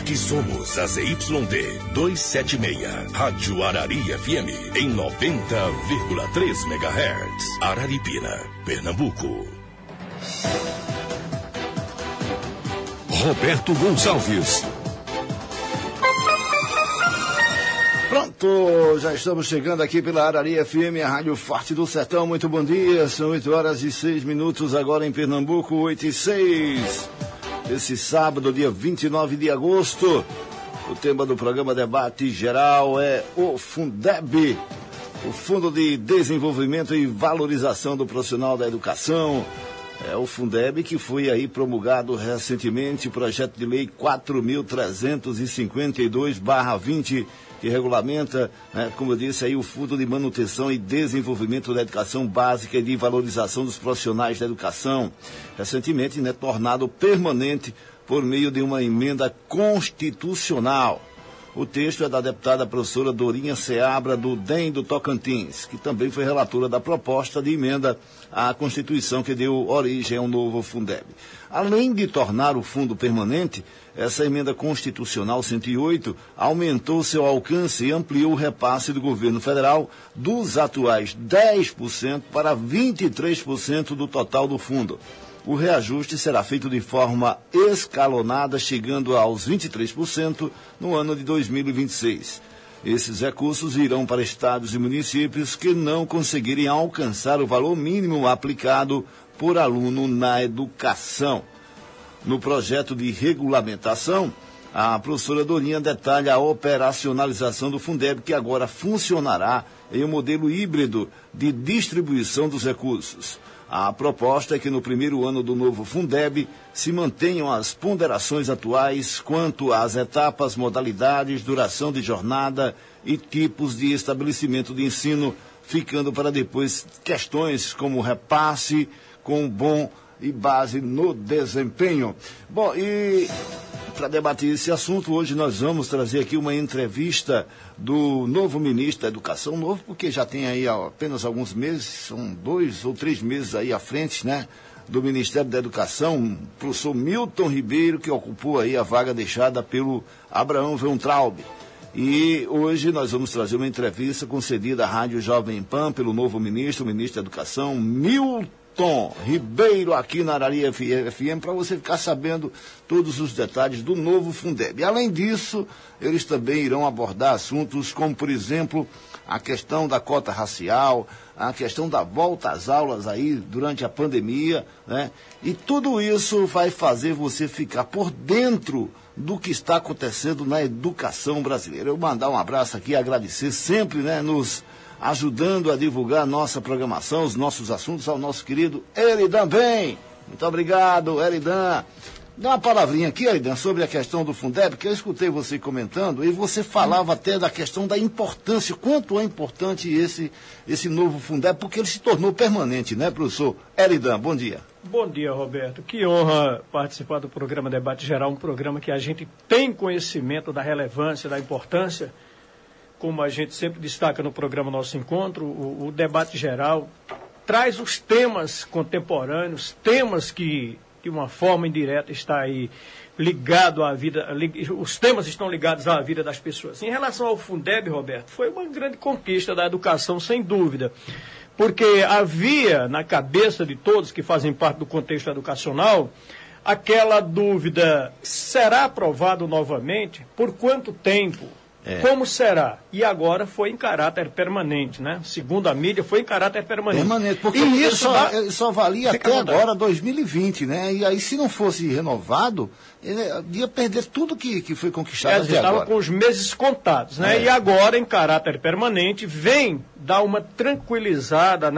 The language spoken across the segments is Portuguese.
Aqui somos a ZYD 276, Rádio Arari FM, em 90,3 MHz. Araripina, Pernambuco. Roberto Gonçalves. Pronto, já estamos chegando aqui pela Arari FM, a Rádio Forte do Sertão. Muito bom dia, são 8h06 agora em Pernambuco, 8h06. Esse sábado, dia 29 de agosto, o tema do programa Debate Geral é o Fundeb, o Fundo de Desenvolvimento e Valorização do Profissional da Educação. É o Fundeb que foi aí promulgado recentemente, o projeto de lei 4.352/20, que regulamenta, como eu disse aí, o Fundo de Manutenção e Desenvolvimento da Educação Básica e de Valorização dos Profissionais da Educação, recentemente tornado permanente por meio de uma emenda constitucional. O texto é da deputada professora Dorinha Seabra, do DEM do Tocantins, que também foi relatora da proposta de emenda à Constituição que deu origem ao novo Fundeb. Além de tornar o fundo permanente, essa emenda constitucional 108 aumentou seu alcance e ampliou o repasse do governo federal dos atuais 10% para 23% do total do fundo. O reajuste será feito de forma escalonada, chegando aos 23% no ano de 2026. Esses recursos irão para estados e municípios que não conseguirem alcançar o valor mínimo aplicado por aluno na educação. No projeto de regulamentação, a professora Dorinha detalha a operacionalização do Fundeb, que agora funcionará em um modelo híbrido de distribuição dos recursos. A proposta é que no primeiro ano do novo Fundeb se mantenham as ponderações atuais quanto às etapas, modalidades, duração de jornada e tipos de estabelecimento de ensino, ficando para depois questões como repasse com bom e base no desempenho. Bom, e para debater esse assunto, hoje nós vamos trazer aqui uma entrevista do novo ministro da Educação, novo porque já tem aí apenas alguns meses, são 2 ou 3 meses aí à frente, do Ministério da Educação, o professor Milton Ribeiro, que ocupou aí a vaga deixada pelo Abraão Weintraub. E hoje nós vamos trazer uma entrevista concedida à Rádio Jovem Pan pelo novo ministro, o ministro da Educação, Milton Ribeiro, aqui na Arari FM, para você ficar sabendo todos os detalhes do novo Fundeb. E, além disso, eles também irão abordar assuntos como, por exemplo, a questão da cota racial, a questão da volta às aulas aí durante a pandemia, E tudo isso vai fazer você ficar por dentro do que está acontecendo na educação brasileira. Eu mandar um abraço aqui, agradecer sempre, nos ajudando a divulgar a nossa programação, os nossos assuntos, ao nosso querido Eridan Bem. Muito obrigado, Eridan. Dá uma palavrinha aqui, Eridan, sobre a questão do Fundeb, que eu escutei você comentando, e você falava até da questão da importância, quanto é importante esse novo Fundeb, porque ele se tornou permanente, professor Eridan? Bom dia. Bom dia, Roberto. Que honra participar do programa Debate Geral, um programa que a gente tem conhecimento da relevância, da importância. Como a gente sempre destaca no programa Nosso Encontro, o debate geral traz os temas contemporâneos, temas que, de uma forma indireta, está aí ligado à vida, os temas estão ligados à vida das pessoas. Em relação ao Fundeb, Roberto, foi uma grande conquista da educação, sem dúvida, porque havia na cabeça de todos que fazem parte do contexto educacional aquela dúvida: será aprovado novamente? Por quanto tempo? Como será? E agora foi em caráter permanente, Segundo a mídia, foi em caráter permanente. Permanente, porque isso só valia até agora, 2020, E aí, se não fosse renovado, ele ia perder tudo que foi conquistado até agora. Estava com os meses contados, E agora, em caráter permanente, vem dar uma tranquilizada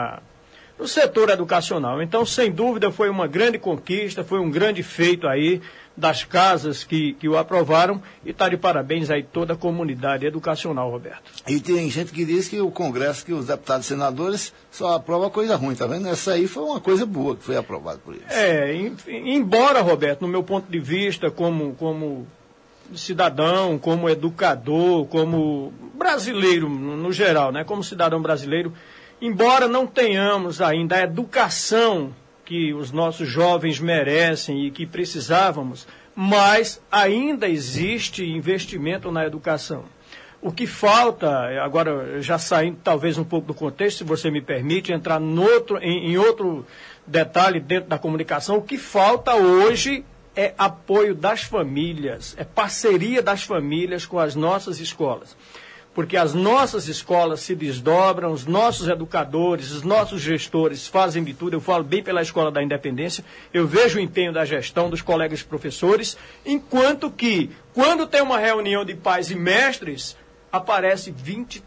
no setor educacional. Então, sem dúvida, foi uma grande conquista, foi um grande feito aí das casas que o aprovaram, e está de parabéns aí toda a comunidade educacional, Roberto. E tem gente que diz que o Congresso, que os deputados e senadores só aprovam coisa ruim, tá vendo? Essa aí foi uma coisa boa que foi aprovada por eles. Embora, Roberto, no meu ponto de vista, como cidadão, como educador, como brasileiro no geral, como cidadão brasileiro, embora não tenhamos ainda a educação que os nossos jovens merecem e que precisávamos, mas ainda existe investimento na educação. O que falta, agora já saindo talvez um pouco do contexto, se você me permite, entrar em outro detalhe dentro da comunicação, o que falta hoje é apoio das famílias, é parceria das famílias com as nossas escolas. Porque as nossas escolas se desdobram, os nossos educadores, os nossos gestores fazem de tudo. Eu falo bem pela Escola da Independência, eu vejo o empenho da gestão, dos colegas professores, enquanto que, quando tem uma reunião de pais e mestres, aparecem 20,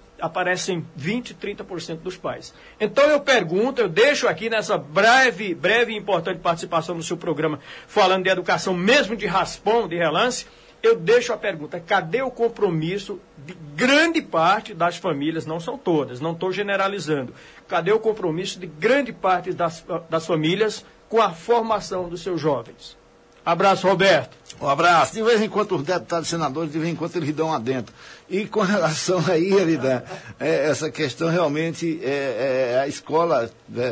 30% dos pais. Então eu pergunto, eu deixo aqui nessa breve e importante participação no seu programa, falando de educação, mesmo de raspão, de relance, eu deixo a pergunta, cadê o compromisso de grande parte das famílias, não são todas, não estou generalizando, cadê o compromisso de grande parte das famílias com a formação dos seus jovens? Abraço, Roberto. Um abraço. De vez em quando os deputados e senadores, de vez em quando eles dão adentro. E com relação aí, Eridan, essa questão realmente, a escola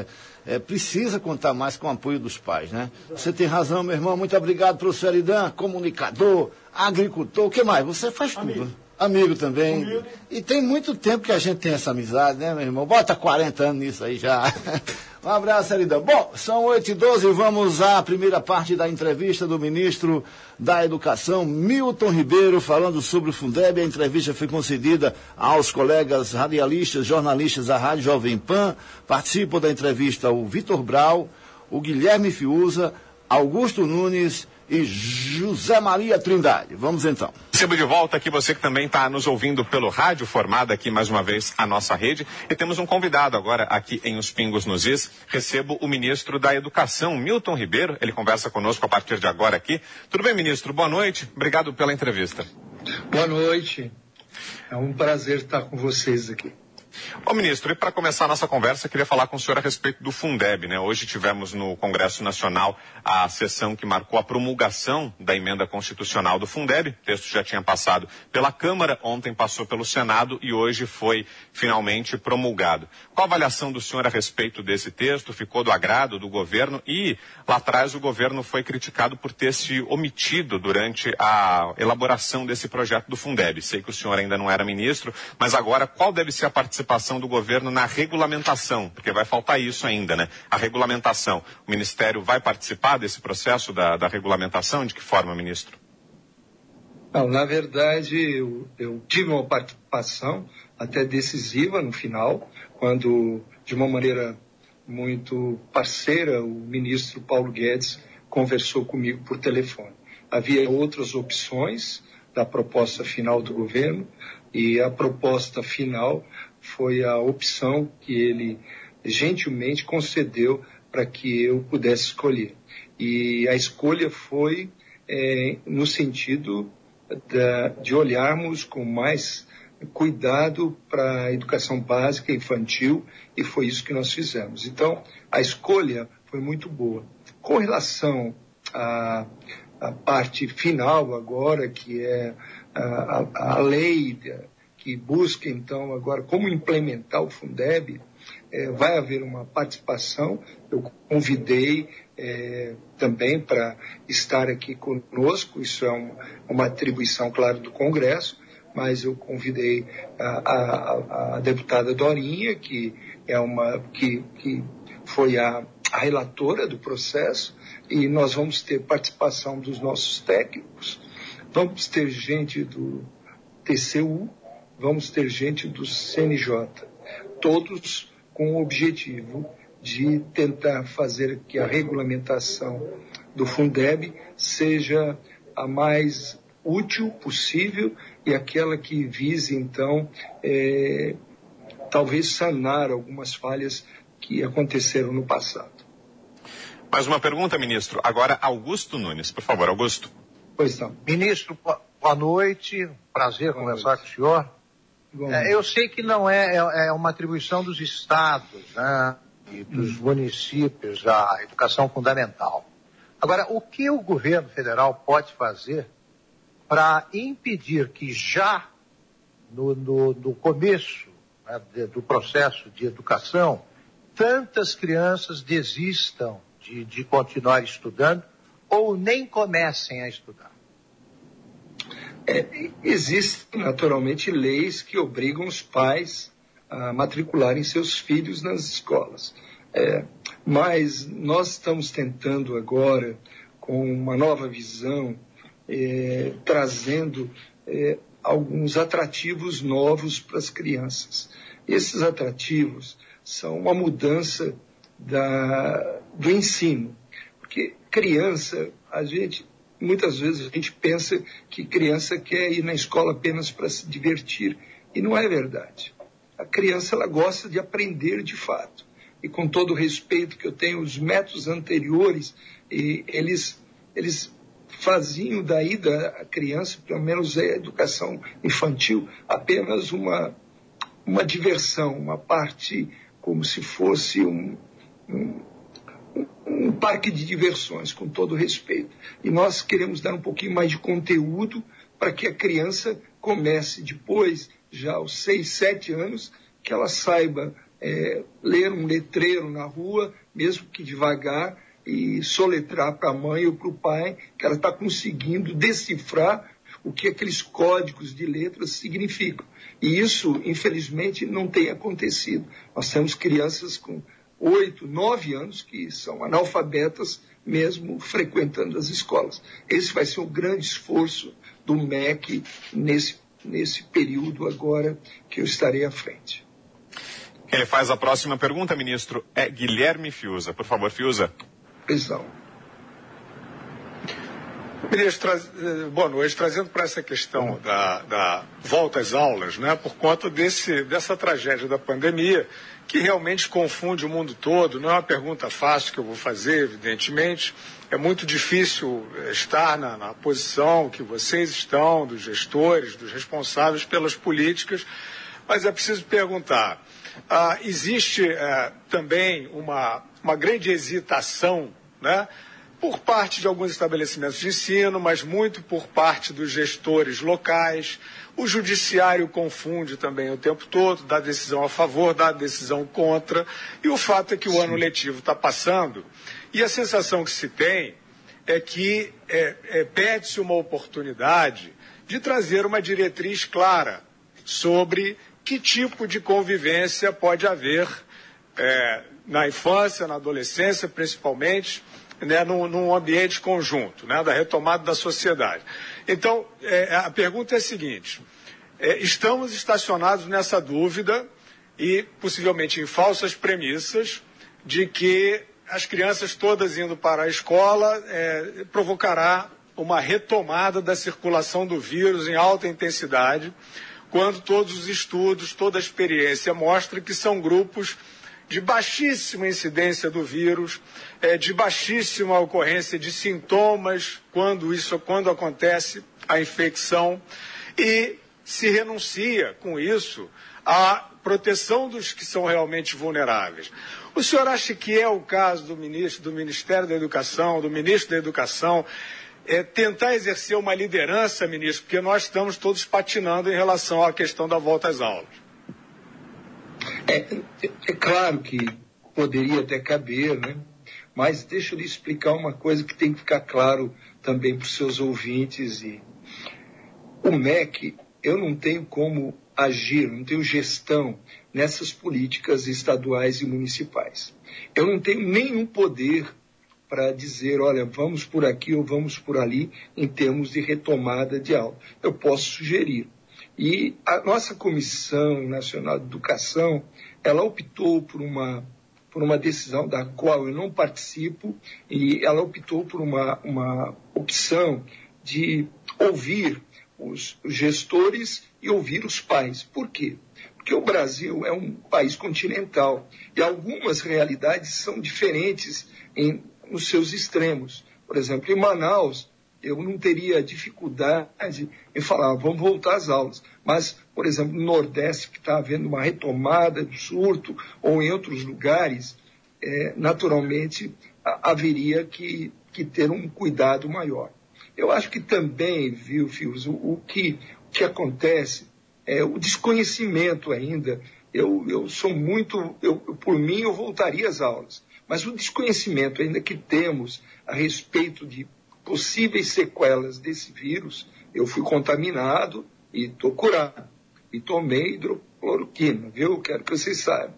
precisa contar mais com o apoio dos pais, né? Você tem razão, meu irmão. Muito obrigado, professor Eridan, comunicador, agricultor, o que mais? Você faz tudo. Amigo também. Humilde. E tem muito tempo que a gente tem essa amizade, né, meu irmão? Bota 40 anos nisso aí já. Um abraço, Eridan. Bom, são 8h12, vamos à primeira parte da entrevista do ministro da Educação, Milton Ribeiro, falando sobre o Fundeb. A entrevista foi concedida aos colegas radialistas, jornalistas da Rádio Jovem Pan. Participam da entrevista o Vitor Brau, o Guilherme Fiuza, Augusto Nunes e José Maria Trindade. Vamos então. Recebo de volta aqui você que também está nos ouvindo pelo rádio, formada aqui mais uma vez a nossa rede. E temos um convidado agora aqui em Os Pingos nos Is. Recebo o ministro da Educação, Milton Ribeiro. Ele conversa conosco a partir de agora aqui. Tudo bem, ministro? Boa noite. Obrigado pela entrevista. Boa noite. É um prazer estar com vocês aqui. Ô ministro, e para começar a nossa conversa, eu queria falar com o senhor a respeito do Fundeb, né? Hoje tivemos no Congresso Nacional a sessão que marcou a promulgação da emenda constitucional do Fundeb. O texto já tinha passado pela Câmara, ontem passou pelo Senado e hoje foi finalmente promulgado. Qual a avaliação do senhor a respeito desse texto? Ficou do agrado do governo? E lá atrás o governo foi criticado por ter se omitido durante a elaboração desse projeto do Fundeb. Sei que o senhor ainda não era ministro, mas agora qual deve ser a participação do governo na regulamentação, porque vai faltar isso ainda, né? A regulamentação. O Ministério vai participar desse processo da regulamentação? De que forma, ministro? Não, na verdade, eu tive uma participação até decisiva no final, quando, de uma maneira muito parceira, o ministro Paulo Guedes conversou comigo por telefone. Havia outras opções da proposta final do governo, e a proposta final foi a opção que ele gentilmente concedeu para que eu pudesse escolher. E a escolha foi no sentido de olharmos com mais cuidado para a educação básica infantil, e foi isso que nós fizemos. Então, a escolha foi muito boa. Com relação à parte final agora, que é a lei que busca, então, agora como implementar o Fundeb, vai haver uma participação. Eu convidei também para estar aqui conosco, isso é uma atribuição, claro, do Congresso, mas eu convidei a deputada Dorinha, que foi a relatora do processo, e nós vamos ter participação dos nossos técnicos, vamos ter gente do TCU, vamos ter gente do CNJ, todos com o objetivo de tentar fazer que a regulamentação do Fundeb seja a mais útil possível e aquela que vise, então, talvez sanar algumas falhas que aconteceram no passado. Mais uma pergunta, ministro. Agora, Augusto Nunes. Por favor, Augusto. Pois não. Ministro, boa noite. Prazer conversar com o senhor. Eu sei que não é uma atribuição dos estados, né, e dos municípios a educação fundamental. Agora, o que o governo federal pode fazer para impedir que já no começo, né, do processo de educação, tantas crianças desistam de continuar estudando ou nem comecem a estudar? Existem, naturalmente, leis que obrigam os pais a matricularem seus filhos nas escolas. Mas nós estamos tentando agora, com uma nova visão, trazendo alguns atrativos novos para as crianças. Esses atrativos são uma mudança do ensino. Porque criança, muitas vezes a gente pensa que criança quer ir na escola apenas para se divertir. E não é verdade. A criança ela gosta de aprender de fato. E com todo o respeito que eu tenho, os métodos anteriores, eles faziam daí da criança, pelo menos a educação infantil, apenas uma diversão, uma parte como se fosse um parque de diversões, com todo respeito. E nós queremos dar um pouquinho mais de conteúdo para que a criança comece depois, já aos 6, 7 anos, que ela saiba ler um letreiro na rua, mesmo que devagar, e soletrar para a mãe ou para o pai que ela está conseguindo decifrar o que aqueles códigos de letras significam. E isso, infelizmente, não tem acontecido. Nós temos crianças com 8, 9 anos que são analfabetas mesmo frequentando as escolas. Esse vai ser um grande esforço do MEC nesse período agora que eu estarei à frente. Quem faz a próxima pergunta, ministro, é Guilherme Fiuza. Por favor, Fiuza. Prisão. Ministro, boa noite. Trazendo para essa questão da volta às aulas, né, por conta dessa tragédia da pandemia, que realmente confunde o mundo todo. Não é uma pergunta fácil que eu vou fazer, evidentemente. É muito difícil estar na posição que vocês estão, dos gestores, dos responsáveis pelas políticas, mas é preciso perguntar. Existe também uma grande hesitação, né, por parte de alguns estabelecimentos de ensino, mas muito por parte dos gestores locais. O judiciário confunde também o tempo todo, dá decisão a favor, dá decisão contra, e o fato é que o ano letivo está passando, e a sensação que se tem é que pede-se uma oportunidade de trazer uma diretriz clara sobre que tipo de convivência pode haver na infância, na adolescência, principalmente, né, num ambiente conjunto, né, da retomada da sociedade. Então, a pergunta é a seguinte: estamos estacionados nessa dúvida e possivelmente em falsas premissas de que as crianças todas indo para a escola provocará uma retomada da circulação do vírus em alta intensidade, quando todos os estudos, toda a experiência mostra que são grupos de baixíssima incidência do vírus, de baixíssima ocorrência de sintomas quando acontece a infecção, e se renuncia com isso à proteção dos que são realmente vulneráveis. O senhor acha que é o caso do Ministério da Educação, do ministro da Educação, tentar exercer uma liderança, ministro, porque nós estamos todos patinando em relação à questão da volta às aulas? É claro que poderia até caber, né? Mas deixa eu lhe explicar uma coisa que tem que ficar claro também para os seus ouvintes. O MEC, eu não tenho como agir, não tenho gestão nessas políticas estaduais e municipais. Eu não tenho nenhum poder para dizer, olha, vamos por aqui ou vamos por ali em termos de retomada de aula. Eu posso sugerir. E a nossa Comissão Nacional de Educação, ela optou por uma decisão da qual eu não participo, e ela optou por uma opção de ouvir os gestores e ouvir os pais. Por quê? Porque o Brasil é um país continental e algumas realidades são diferentes nos seus extremos. Por exemplo, em Manaus, eu não teria dificuldade em falar, vamos voltar às aulas. Mas, por exemplo, no Nordeste, que está havendo uma retomada do surto, ou em outros lugares, naturalmente haveria que ter um cuidado maior. Eu acho que também, viu, Fios, o que acontece é o desconhecimento ainda. Eu sou muito, por mim, eu voltaria às aulas. Mas o desconhecimento ainda que temos a respeito de possíveis sequelas desse vírus, eu fui contaminado e estou curado. E tomei hidrocloroquina, viu? Quero que vocês saibam.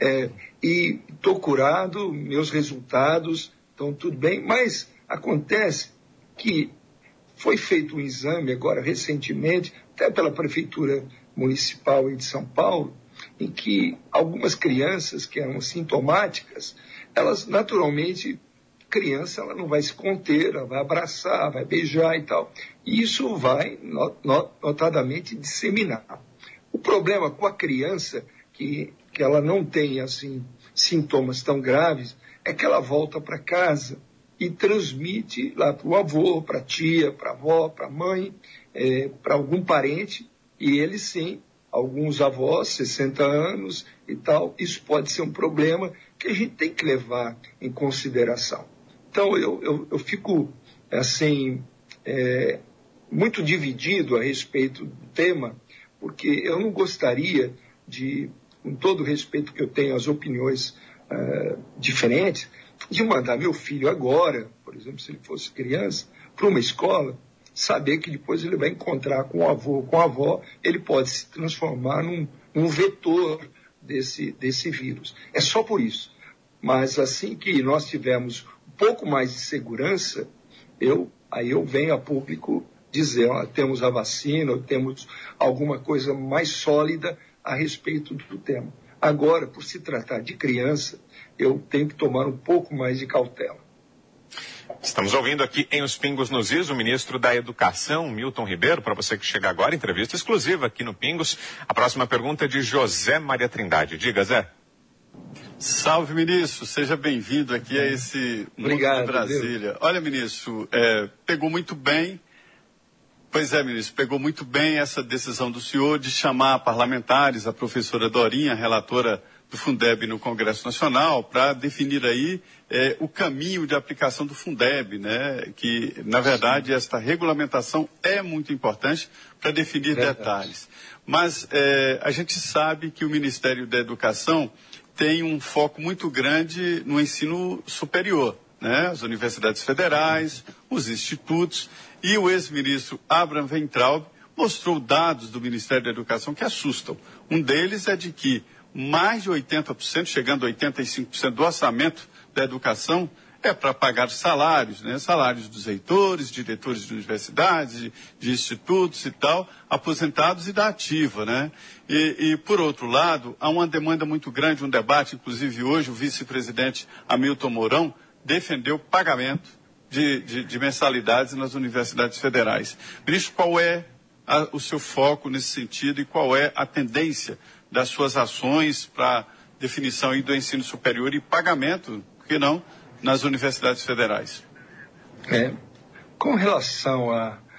E estou curado, meus resultados estão tudo bem, mas acontece que foi feito um exame agora recentemente, até pela Prefeitura Municipal de São Paulo, em que algumas crianças que eram sintomáticas, elas naturalmente, criança ela não vai se conter, ela vai abraçar, vai beijar e tal. E isso vai notadamente disseminar. O problema com a criança, que ela não tem assim sintomas tão graves, é que ela volta para casa e transmite lá para o avô, para a tia, para a avó, para a mãe, para algum parente, e eles sim, alguns avós, 60 anos e tal, isso pode ser um problema que a gente tem que levar em consideração. Então eu fico assim, muito dividido a respeito do tema, porque eu não gostaria de, com todo o respeito que eu tenho às opiniões diferentes, de mandar meu filho agora, por exemplo, se ele fosse criança, para uma escola, saber que depois ele vai encontrar com o avô, com a avó, ele pode se transformar num vetor desse vírus. É só por isso. Mas assim que nós tivermos um pouco mais de segurança, aí eu venho a público dizer, temos a vacina, temos alguma coisa mais sólida a respeito do tema. Agora, por se tratar de criança, eu tenho que tomar um pouco mais de cautela. Estamos ouvindo aqui em Os Pingos nos Is o ministro da Educação, Milton Ribeiro. Para você que chega agora, entrevista exclusiva aqui no Pingos. A próxima pergunta é de José Maria Trindade. Diga, Zé. Salve, ministro. Seja bem-vindo aqui a esse Obrigado, mundo de Brasília. Deus. Olha, ministro, pegou muito bem. Pois é, ministro, pegou muito bem essa decisão do senhor de chamar parlamentares, a professora Dorinha, relatora do Fundeb no Congresso Nacional, para definir aí o caminho de aplicação do Fundeb, né? Que, na verdade, esta regulamentação é muito importante para definir detalhes. Mas a gente sabe que o Ministério da Educação tem um foco muito grande no ensino superior, né? As universidades federais, os institutos, e o ex-ministro Abraham Weintraub mostrou dados do Ministério da Educação que assustam. Um deles é de que mais de 80%, chegando a 85% do orçamento da educação é para pagar salários, né? Salários dos reitores, diretores de universidades, de institutos e tal, aposentados e da ativa, né? E por outro lado, há uma demanda muito grande, um debate, inclusive hoje o vice-presidente Hamilton Mourão defendeu o pagamento de mensalidades nas universidades federais. Ministro, qual é o seu foco nesse sentido e qual é a tendência das suas ações para definição aí do ensino superior e pagamento, por que não, nas universidades federais? Com relação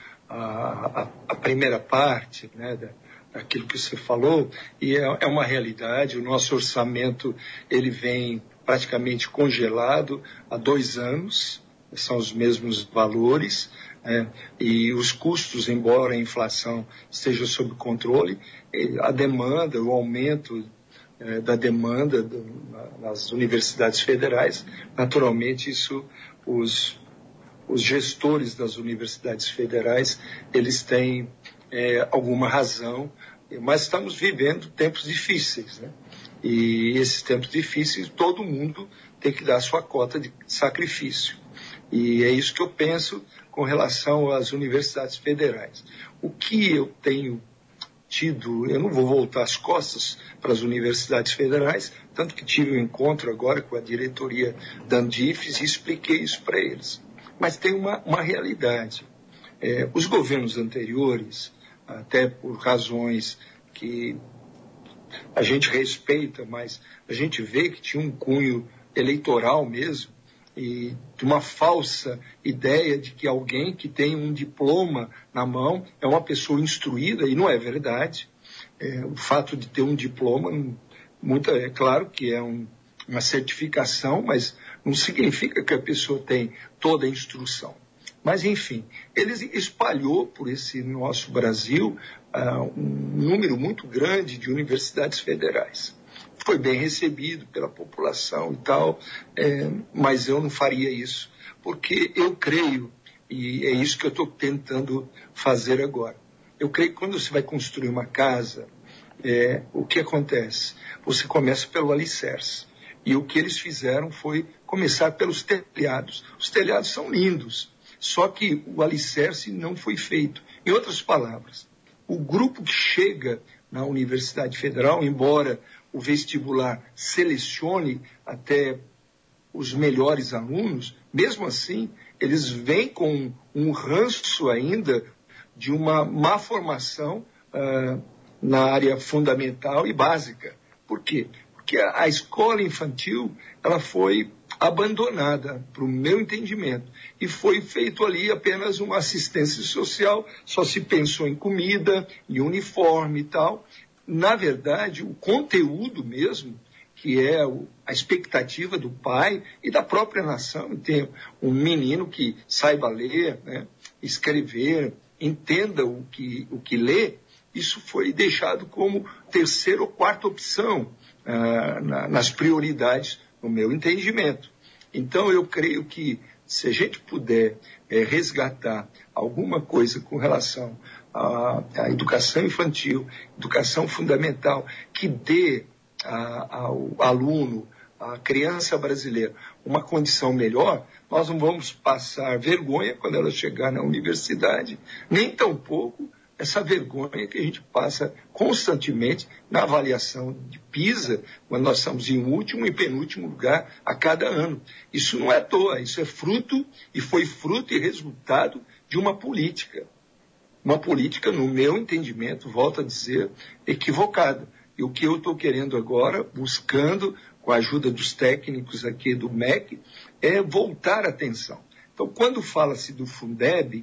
à primeira parte, né, daquilo que você falou, e é uma realidade, o nosso orçamento ele vem praticamente congelado há 2 anos, são os mesmos valores, e os custos, embora a inflação esteja sob controle, a demanda, o aumento da demanda nas universidades federais, naturalmente isso os gestores das universidades federais, eles têm alguma razão, mas estamos vivendo tempos difíceis, né? E esses tempos difíceis, todo mundo tem que dar a sua cota de sacrifício. E é isso que eu penso com relação às universidades federais. O que eu tenho tido, eu não vou voltar as costas para as universidades federais, tanto que tive um encontro agora com a diretoria da Andifes e expliquei isso para eles. Mas tem uma realidade. Os governos anteriores, até por razões que a gente respeita, mas a gente vê que tinha um cunho eleitoral mesmo, e de uma falsa ideia de que alguém que tem um diploma na mão é uma pessoa instruída, e não é verdade. O fato de ter um diploma, é claro que é uma certificação, mas não significa que a pessoa tem toda a instrução. Mas, enfim, ele espalhou por esse nosso Brasil um número muito grande de universidades federais. Foi bem recebido pela população e tal, mas eu não faria isso, porque eu creio E é isso que eu estou tentando fazer agora. Eu creio que quando você vai construir uma casa, o que acontece? Você começa pelo alicerce. E o que eles fizeram foi começar pelos telhados. Os telhados são lindos, só que o alicerce não foi feito. Em outras palavras, o grupo que chega na Universidade Federal, embora o vestibular selecione até os melhores alunos, mesmo assim, eles vêm com um ranço ainda de uma má formação na área fundamental e básica. Por quê? Porque a escola infantil ela foi abandonada, para o meu entendimento, e foi feito ali apenas uma assistência social, só se pensou em comida, em uniforme e tal. Na verdade, o conteúdo mesmo, que é a expectativa do pai e da própria nação, ter um menino que saiba ler, né, escrever, entenda o que lê, isso foi deixado como terceira ou quarta opção nas prioridades, no meu entendimento. Então, eu creio que se a gente puder resgatar alguma coisa com relação à educação infantil, educação fundamental, que dê ao aluno, à criança brasileira, uma condição melhor, nós não vamos passar vergonha quando ela chegar na universidade, nem tampouco essa vergonha que a gente passa constantemente na avaliação de PISA, quando nós estamos em último e penúltimo lugar a cada ano. Isso não é à toa, isso é fruto e foi fruto e resultado de uma política. Uma política, no meu entendimento, volto a dizer, equivocada. E o que eu estou querendo agora, buscando, com a ajuda dos técnicos aqui do MEC, é voltar a atenção. Então, quando fala-se do Fundeb,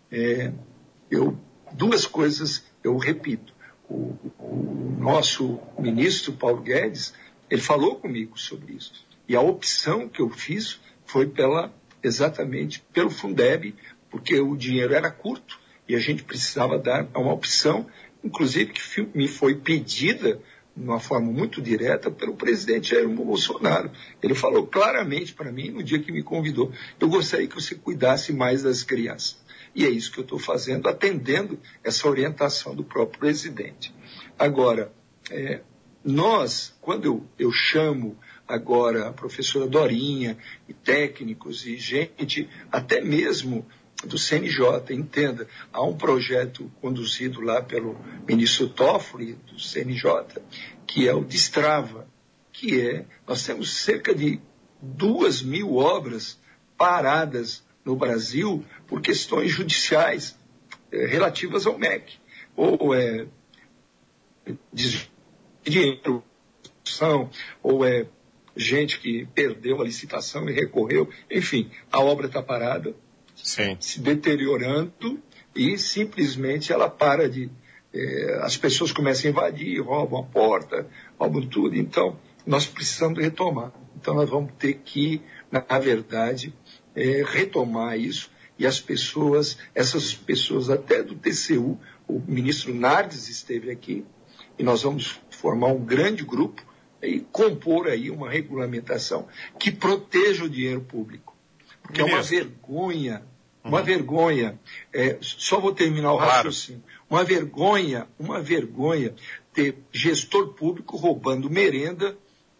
duas coisas eu repito. O nosso ministro, Paulo Guedes, ele falou comigo sobre isso. E a opção que eu fiz foi exatamente pelo Fundeb, porque o dinheiro era curto e a gente precisava dar uma opção, inclusive que me foi pedida de uma forma muito direta pelo presidente Jair Bolsonaro. Ele falou claramente para mim, no dia que me convidou, eu gostaria que você cuidasse mais das crianças. E é isso que eu estou fazendo, atendendo essa orientação do próprio presidente. Agora, quando eu chamo agora a professora Dorinha, e técnicos, e gente, até mesmo do CNJ, entenda, há um projeto conduzido lá pelo ministro Toffoli, do CNJ, que é o Destrava, nós temos cerca de 2.000 obras paradas no Brasil por questões judiciais relativas ao MEC. Ou dinheiro, ou gente que perdeu a licitação e recorreu. Enfim, a obra está parada, sim, se deteriorando e simplesmente ela para de... as pessoas começam a invadir, roubam a porta, roubam tudo. Então, nós precisamos retomar. Então, nós vamos ter que, na verdade... retomar isso, e essas pessoas até do TCU, o ministro Nardes esteve aqui, e nós vamos formar um grande grupo e compor aí uma regulamentação que proteja o dinheiro público. Porque é uma vergonha, só vou terminar o raciocínio, uma vergonha ter gestor público roubando merenda,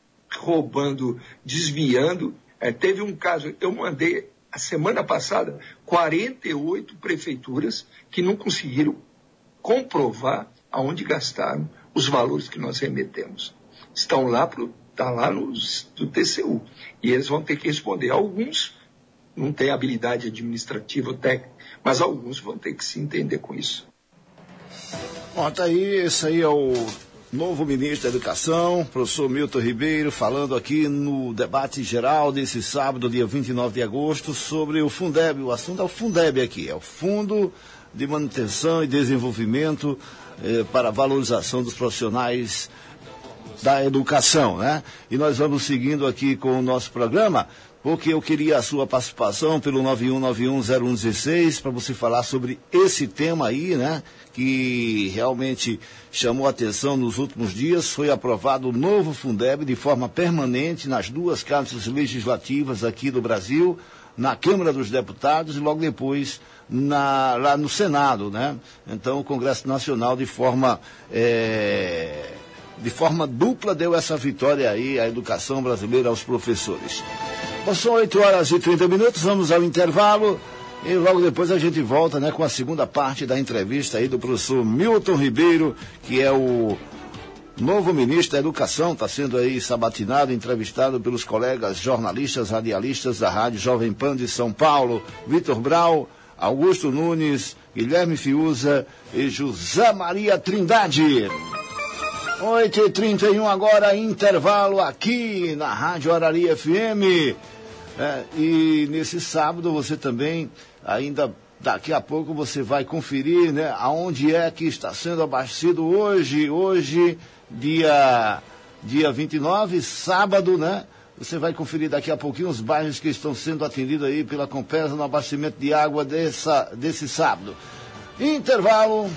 desviando. Teve um caso, eu mandei a semana passada 48 prefeituras que não conseguiram comprovar aonde gastaram os valores que nós remetemos. Está lá do TCU. E eles vão ter que responder. Alguns não têm habilidade administrativa ou técnica, mas alguns vão ter que se entender com isso. Bom, tá aí, esse aí é o novo ministro da Educação, professor Milton Ribeiro, falando aqui no debate geral desse sábado, dia 29 de agosto, sobre o Fundeb. O assunto é o Fundeb aqui, é o Fundo de Manutenção e Desenvolvimento para a Valorização dos Profissionais da Educação, né? E nós vamos seguindo aqui com o nosso programa, porque eu queria a sua participação pelo 91910116 para você falar sobre esse tema aí, né? Que realmente chamou a atenção nos últimos dias. Foi aprovado o novo Fundeb de forma permanente nas duas casas legislativas aqui do Brasil, na Câmara dos Deputados e logo depois lá no Senado, né? Então o Congresso Nacional de forma dupla deu essa vitória aí à educação brasileira, aos professores. São 8h30, vamos ao intervalo e logo depois a gente volta, né, com a segunda parte da entrevista aí do professor Milton Ribeiro, que é o novo ministro da Educação, está sendo aí sabatinado, entrevistado pelos colegas jornalistas, radialistas da Rádio Jovem Pan de São Paulo, Vitor Brau, Augusto Nunes, Guilherme Fiuza e José Maria Trindade. 8h31 agora, intervalo aqui na Rádio Araria FM. E nesse sábado você também, ainda daqui a pouco você vai conferir, né, aonde é que está sendo abastecido hoje, dia 29, sábado, né? Você vai conferir daqui a pouquinho os bairros que estão sendo atendidos aí pela Compesa no abastecimento de água desse sábado. Intervalo.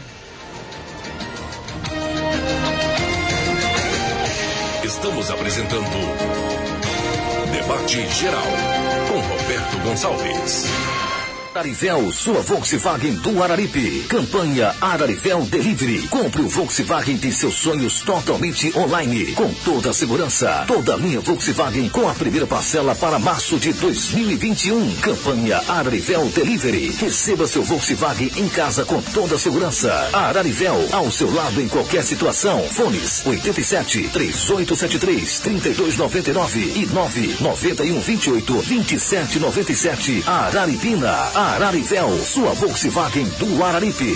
Estamos apresentando Debate Geral com Roberto Gonçalves. Ararivel, sua Volkswagen do Araripe. Campanha Ararivel Delivery. Compre o Volkswagen de seus sonhos totalmente online. Com toda a segurança. Toda a linha Volkswagen com a primeira parcela para março de 2021. Campanha Ararivel Delivery. Receba seu Volkswagen em casa com toda a segurança. Ararivel, ao seu lado em qualquer situação. Fones 87 3873 3299 e 991 28 2797. Araripina. Ararivel, sua Volkswagen do Araripe.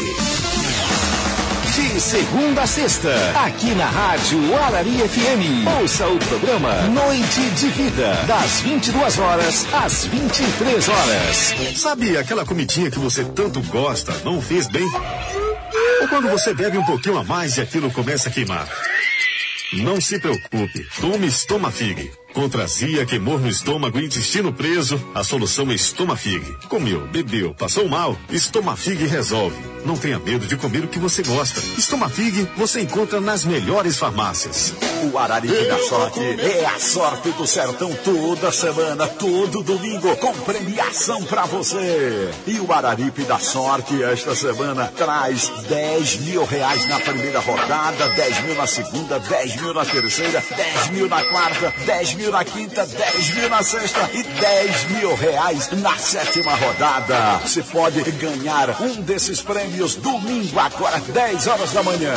De segunda a sexta, aqui na Rádio Araria FM. Ouça o programa Noite de Vida, das 22 horas às 23 horas. Sabe aquela comidinha que você tanto gosta, não fez bem? Ou quando você bebe um pouquinho a mais e aquilo começa a queimar? Não se preocupe, tome Estomafig. Contra azia, queimor no estômago e intestino preso, a solução é Estomafig. Comeu, bebeu, passou mal, Estomafig resolve. Não tenha medo de comer o que você gosta. Estomafig você encontra nas melhores farmácias. O Araripe da Sorte é a sorte do sertão toda semana, todo domingo, com premiação pra você. E o Araripe da Sorte esta semana traz 10 mil reais na primeira rodada, 10 mil na segunda, 10 mil na terceira, 10 mil na quarta, 10 mil na quinta, 10 mil na sexta e 10 mil reais na sétima rodada. Você pode ganhar um desses prêmios domingo agora, 10 horas da manhã.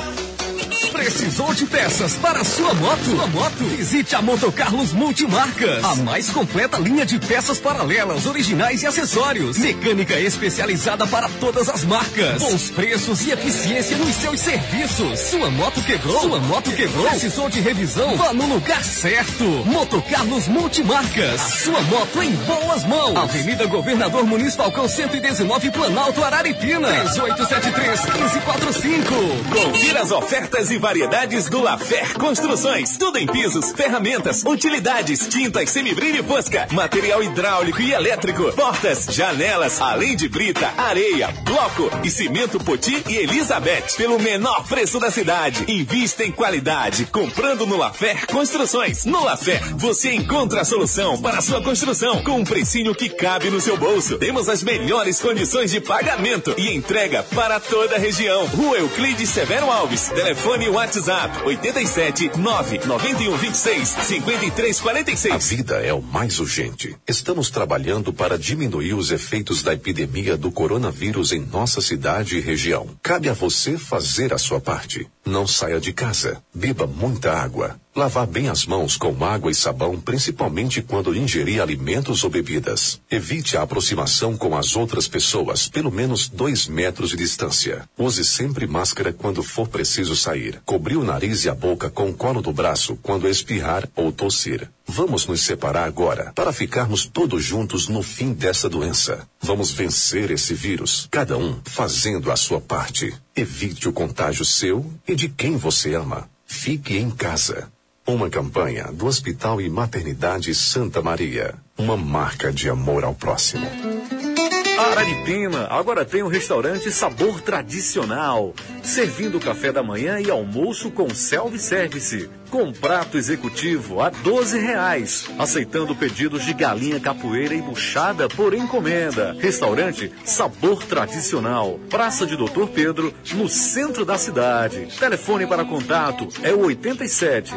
Precisou de peças para sua moto? Visite a Motocarlos Multimarcas, a mais completa linha de peças paralelas, originais e acessórios. Mecânica especializada para todas as marcas. Bons preços e eficiência nos seus serviços. Sua moto quebrou? Precisou de revisão? Vá no lugar certo. Motocarlos Multimarcas, sua moto em boas mãos. Avenida Governador Muniz Falcão 119, Planalto, Araripina. 3873-1545. Confira as ofertas e variedades do Lafer Construções. Tudo em pisos, ferramentas, utilidades, tintas, semibrilho e fosca, material hidráulico e elétrico, portas, janelas, além de brita, areia, bloco e cimento Poti e Elizabeth. Pelo menor preço da cidade. Invista em qualidade, comprando no Lafer Construções. No Lafer, você encontra a solução para a sua construção, com um precinho que cabe no seu bolso. Temos as melhores condições de pagamento e entrega para toda a região. Rua Euclides Severo Alves. Telefone WhatsApp 87 991 26 53 46. A vida é o mais urgente. Estamos trabalhando para diminuir os efeitos da epidemia do coronavírus em nossa cidade e região. Cabe a você fazer a sua parte. Não saia de casa. Beba muita água. Lavar bem as mãos com água e sabão, principalmente quando ingerir alimentos ou bebidas. Evite a aproximação com as outras pessoas, pelo menos 2 metros de distância. Use sempre máscara quando for preciso sair. Cobrir o nariz e a boca com o colo do braço quando espirrar ou tossir. Vamos nos separar agora, para ficarmos todos juntos no fim dessa doença. Vamos vencer esse vírus, cada um fazendo a sua parte. Evite o contágio seu e de quem você ama. Fique em casa. Uma campanha do Hospital e Maternidade Santa Maria. Uma marca de amor ao próximo. Araripina agora tem um restaurante Sabor Tradicional, servindo café da manhã e almoço com self-service, com prato executivo a R$12, aceitando pedidos de galinha capoeira e buchada por encomenda. Restaurante Sabor Tradicional, Praça de Doutor Pedro, no centro da cidade. Telefone para contato é o 87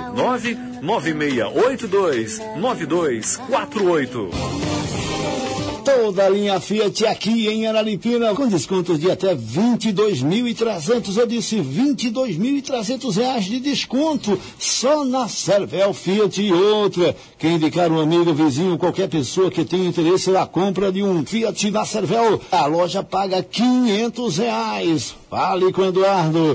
99682 9248. Toda a linha Fiat aqui em Araripina, com descontos de até 22.300, eu disse R$22.300 de desconto, só na Cervel Fiat. E outra, quem indicar um amigo, vizinho, qualquer pessoa que tenha interesse na compra de um Fiat na Cervel, a loja paga R$500. Fale com Eduardo,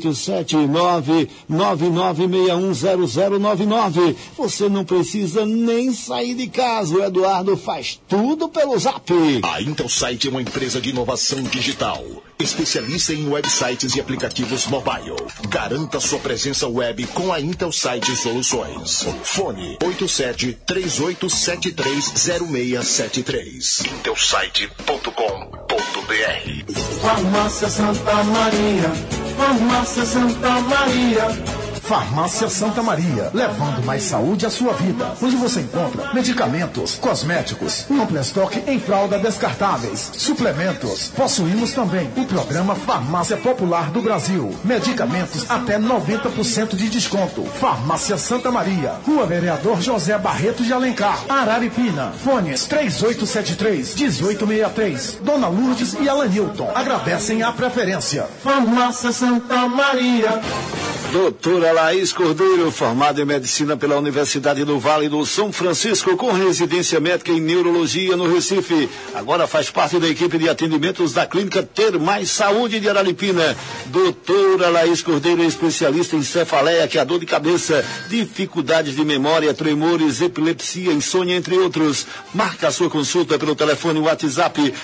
879-99610099. Você não precisa nem sair de casa, o Eduardo faz tudo pelo Zap. A Intelsite é uma empresa de inovação digital, especialista em websites e aplicativos mobile. Garanta sua presença web com a Intelsite Soluções. Fone 87-3873-0673. Intelsite.com.br. Farmácia Santa Maria, Farmácia Santa Maria. Farmácia Santa Maria, levando mais saúde à sua vida, onde você encontra medicamentos, cosméticos, um amplo estoque em fralda descartáveis, suplementos. Possuímos também o programa Farmácia Popular do Brasil, medicamentos até 90% de desconto. Farmácia Santa Maria, Rua Vereador José Barreto de Alencar, Araripina. Fones 3873-1863. Dona Lourdes e Alanilton agradecem a preferência. Farmácia Santa Maria. Doutora Laís Cordeiro, formada em Medicina pela Universidade do Vale do São Francisco, com residência médica em Neurologia no Recife. Agora faz parte da equipe de atendimentos da Clínica Ter Mais Saúde de Araripina. Doutora Laís Cordeiro é especialista em cefaleia, que é a dor de cabeça, dificuldades de memória, tremores, epilepsia, insônia, entre outros. Marca a sua consulta pelo telefone WhatsApp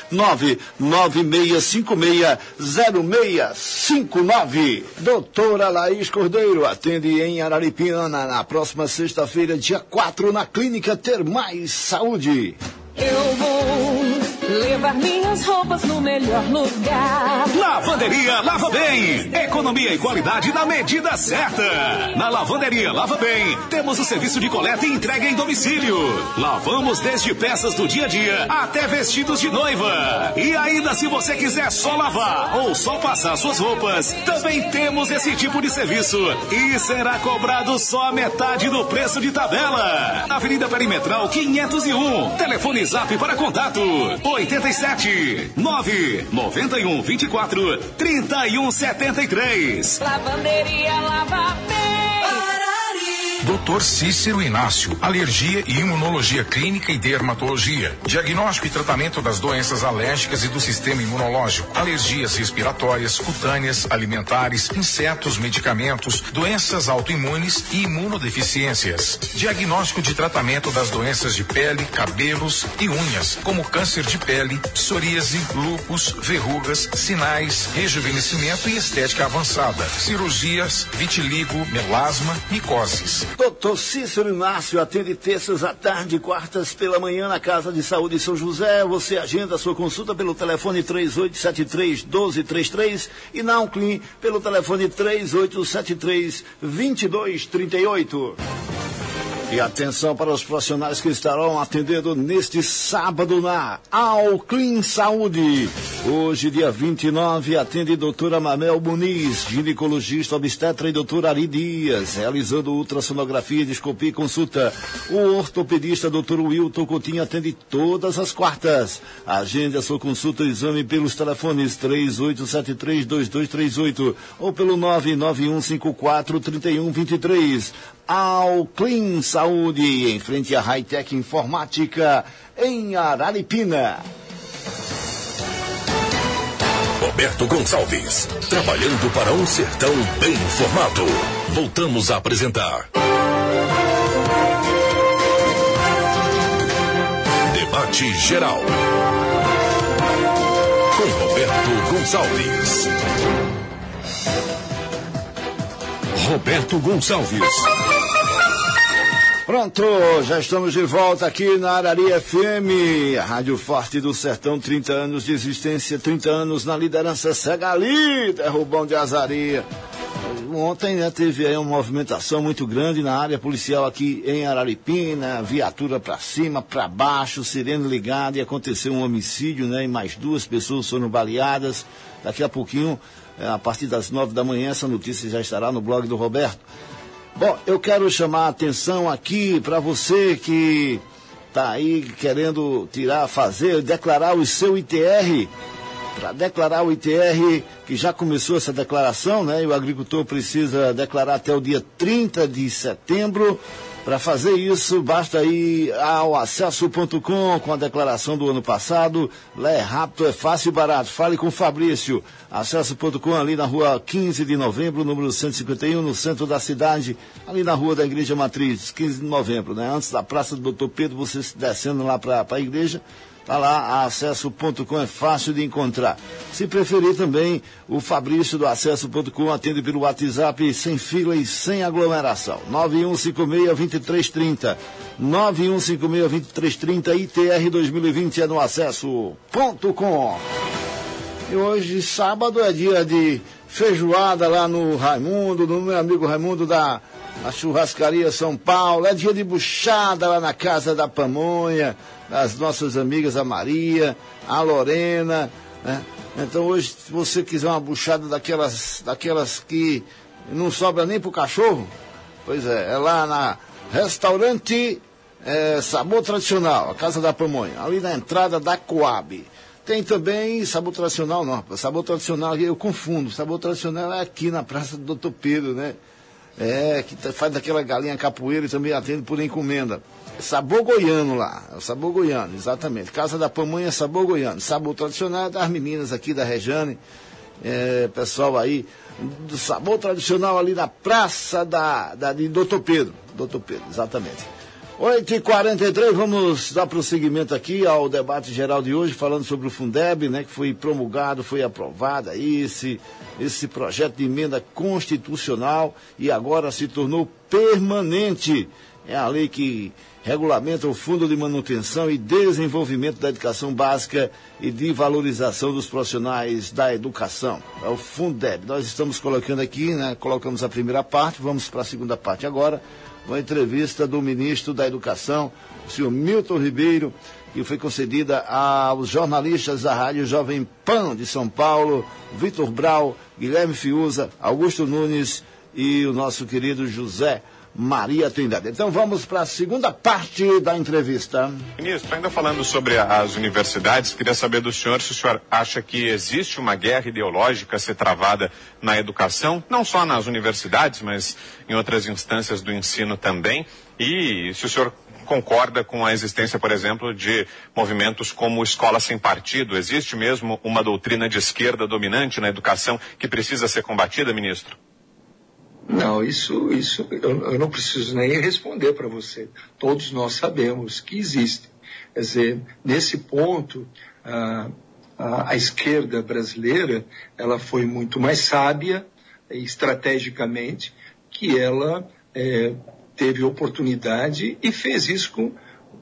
996560659. Doutora Laís Cordeiro atende em Araripina na próxima sexta-feira, dia 4, na Clínica Ter Mais Saúde. Eu vou levar minhas roupas no melhor lugar. Lavanderia Lava Bem. Economia e qualidade na medida certa. Na Lavanderia Lava Bem, temos o serviço de coleta e entrega em domicílio. Lavamos desde peças do dia a dia até vestidos de noiva. E ainda, se você quiser só lavar ou só passar suas roupas, também temos esse tipo de serviço. E será cobrado só a metade do preço de tabela. Avenida Perimetral 501. Telefone Zap para contato 87 991 24 31 73. Lavanderia Lava Bem. Dr. Cícero Inácio, alergia e imunologia clínica e dermatologia. Diagnóstico e tratamento das doenças alérgicas e do sistema imunológico. Alergias respiratórias, cutâneas, alimentares, insetos, medicamentos, doenças autoimunes e imunodeficiências. Diagnóstico de tratamento das doenças de pele, cabelos e unhas, como câncer de pele, psoríase, lúpus, verrugas, sinais, rejuvenescimento e estética avançada. Cirurgias, vitiligo, melasma, micoses. Doutor Cícero Inácio atende terças à tarde e quartas pela manhã na Casa de Saúde São José. Você agenda a sua consulta pelo telefone 3873-1233 e na Unclin pelo telefone 3873-2238. E atenção para os profissionais que estarão atendendo neste sábado na Alclin Saúde. Hoje, dia 29, atende doutora Mamel Muniz, ginecologista obstetra, e doutora Ari Dias, realizando ultrassonografia, endoscopia e consulta. O ortopedista doutor Wilton Coutinho atende todas as quartas. Agende a sua consulta e exame pelos telefones 3873-2238 ou pelo 99154-3123. Alclin Saúde, em frente à Hightech Informática, em Araripina. Roberto Gonçalves, trabalhando para um sertão bem informado. Voltamos a apresentar Debate Geral com Roberto Gonçalves. Roberto Gonçalves. Pronto, já estamos de volta aqui na Arari FM, a Rádio Forte do Sertão, 30 anos de existência, 30 anos na liderança, Cega Líder, Rubão de Azaria. Ontem, né, teve aí uma movimentação muito grande na área policial aqui em Araripina, viatura para cima, para baixo, sirene ligada, e aconteceu um homicídio, né, e mais 2 pessoas foram baleadas. Daqui a pouquinho, a partir das 9 da manhã, essa notícia já estará no blog do Roberto. Bom, eu quero chamar a atenção aqui para você que está aí querendo declarar o seu ITR. Para declarar o ITR, que já começou essa declaração, né? E o agricultor precisa declarar até o dia 30 de setembro. Para fazer isso, basta ir ao acesso.com com a declaração do ano passado. Lá é rápido, é fácil e barato. Fale com o Fabrício. Acesso.com, ali na rua 15 de novembro, número 151, no centro da cidade, ali na rua da Igreja Matriz, 15 de novembro, né? Antes da Praça do Dr. Pedro, você descendo lá para a igreja. Está lá, acesso.com, é fácil de encontrar. Se preferir também, o Fabrício do acesso.com atende pelo WhatsApp, sem fila e sem aglomeração. 9156-2330. 9156-2330, ITR 2020 é no acesso.com. E hoje, sábado, é dia de feijoada lá no Raimundo, no meu amigo Raimundo da Churrascaria São Paulo. É dia de buchada lá na Casa da Pamonha, das nossas amigas, a Maria, a Lorena, né? Então hoje, se você quiser uma buchada daquelas que não sobra nem pro cachorro, pois é lá na Restaurante Sabor Tradicional, a Casa da Pamonha, ali na entrada da Coab. Tem também Sabor Tradicional, não, Sabor Tradicional, eu confundo, Sabor Tradicional é aqui na Praça do Dr. Pedro, né? Que faz daquela galinha capoeira e também atende por encomenda. Sabor goiano lá, é o sabor goiano, exatamente. Casa da Pamonha, sabor goiano. Sabor tradicional das meninas aqui da Rejane, pessoal aí do sabor tradicional ali na praça de Dr. Pedro. Dr. Pedro, exatamente. 8h43, vamos dar prosseguimento aqui ao debate geral de hoje, falando sobre o Fundeb, né, que foi promulgado, foi aprovado aí esse projeto de emenda constitucional e agora se tornou permanente. É a lei que regulamenta o Fundo de Manutenção e Desenvolvimento da Educação Básica e de Valorização dos Profissionais da Educação. É o Fundeb. Nós estamos colocando aqui, né, colocamos a primeira parte, vamos para a segunda parte agora, uma entrevista do ministro da Educação, o senhor Milton Ribeiro, que foi concedida aos jornalistas da Rádio Jovem Pan de São Paulo, Vitor Brau, Guilherme Fiuza, Augusto Nunes e o nosso querido José Maria Trindade. Então vamos para a segunda parte da entrevista. Ministro, ainda falando sobre as universidades, queria saber do senhor se o senhor acha que existe uma guerra ideológica a ser travada na educação, não só nas universidades, mas em outras instâncias do ensino também, e se o senhor concorda com a existência, por exemplo, de movimentos como Escola Sem Partido. Existe mesmo uma doutrina de esquerda dominante na educação que precisa ser combatida, ministro? Não, isso eu não preciso nem responder para você. Todos nós sabemos que existe. Quer dizer, nesse ponto, a esquerda brasileira, ela foi muito mais sábia, estrategicamente, que ela teve oportunidade e fez isso com,